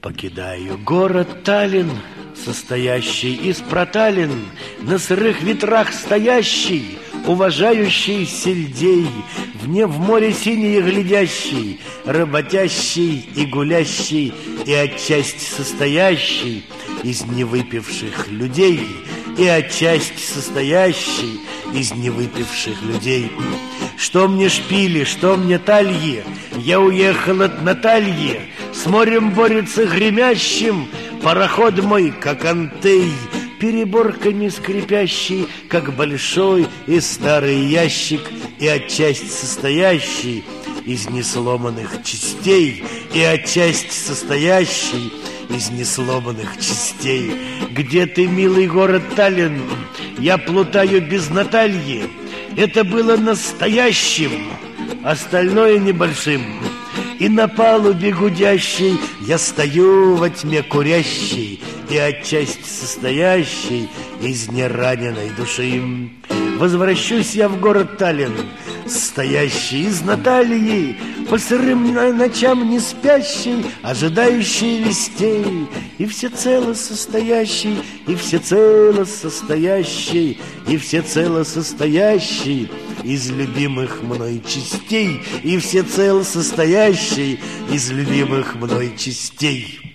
Покидаю город Таллин, состоящий из проталин, на сырых ветрах стоящий, уважающий сельдей, в море синее глядящий, работящий и гулящий, и отчасти состоящий из невыпивших людей, и отчасти состоящий из невыпивших людей. Что мне шпили, что мне тальи, я уехал от Натальи, с морем борется гремящим пароход мой, как антей, переборками скрипящий, как большой и старый ящик, и отчасти состоящий из несломанных частей, и отчасти состоящий из несломанных частей. Где ты, милый город Таллин? Я плутаю без Натальи. Это было настоящим, остальное небольшим. И на палубе гудящей я стою во тьме курящей, и отчасти состоящей из нераненной души. Возвращусь я в город Таллин, состоящий из Натальи, по сырым ночам не спящий, ожидающий вестей, и всецело состоящий, и всецело состоящий, и всецело состоящий из любимых мной частей, и всецело состоящий из любимых мной частей.